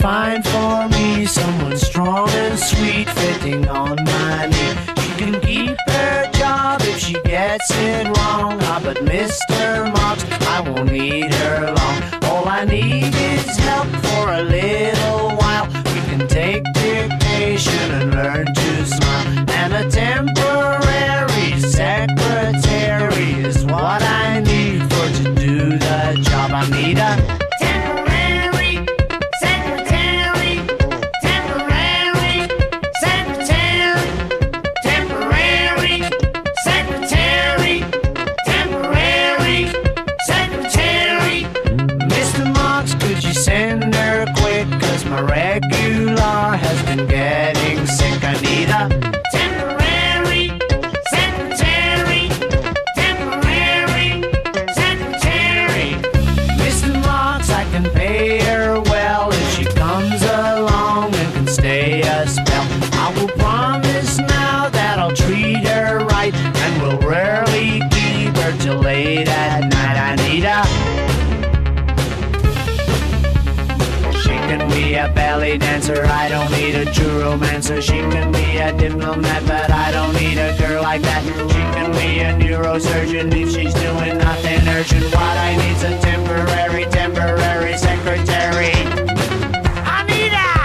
find for me someone strong and sweet, fitting on my knee. She can keep her job if she gets it wrong. Ah, but Mr. Marks, I won't need her long. All I need is help for a little while. We can take dictation and learn to smile. And a temporary secretary is what I need for to do the job. I need a temporary secretary, temporary secretary, temporary secretary, temporary secretary. Mr. Marks, could you send her quick? 'Cause my regular has been getting sick. I need a temporary secretary, temporary secretary. Mr. Marks, I can pay her well if she comes along and can stay a spell. I will promise now that I'll treat her right, and will rarely keep her till late at night. I need a She can be a belly dancer, I don't need a true romancer. She can be a diplomat, but I don't need a girl like that. She can be a neurosurgeon if she's doing nothing urgent. What I need's a temporary secretary. I need a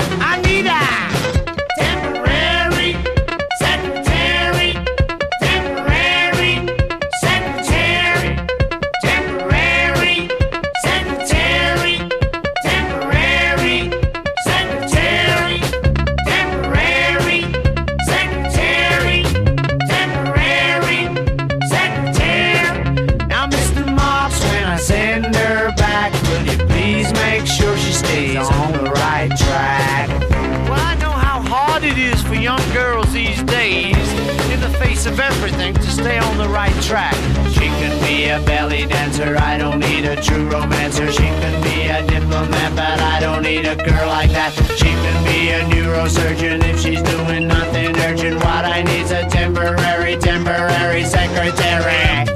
temporary secretary, temporary secretary, temporary secretary, temporary secretary, temporary secretary, temporary secretary. Now, Mr. Marks, when I send her back, will you please make sure she stays on the right track? Well, I know how hard it is for young girls these days, in the face of everything, to stay on the right track. She can be a belly dancer, I don't need a true romancer. She can be a diplomat, but I don't need a girl like that. She can be a neurosurgeon if she's doing nothing urgent. What I need's a temporary secretary.